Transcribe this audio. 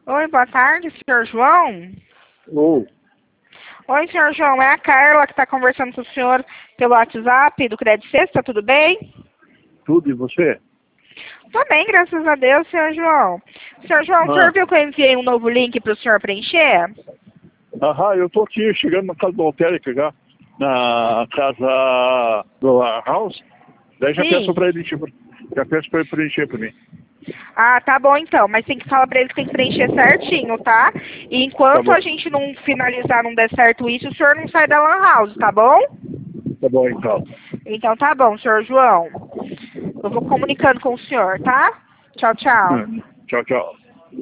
Oi, boa tarde, senhor João. Ou, Oi, senhor João, é a Carla que está conversando com o senhor pelo WhatsApp do Crédito Sexta, tudo bem? tudo, e você? Tô bem, graças a Deus, senhor João. Senhor João, o senhor Ah, viu que eu enviei um novo link para o senhor preencher? eu tô aqui chegando na casa do Altérica já, na casa do House, daí Sim. já peço para ele preencher para mim. Ah, tá bom então, mas tem que falar pra ele que tem que preencher certinho, tá? E Tá enquanto a bom, gente não finalizar, não der certo isso, o senhor não sai da Lan House, tá bom? tá bom então. Então tá bom, senhor João. Eu vou comunicando com o senhor, tá? Tchau, tchau. Tchau, tchau.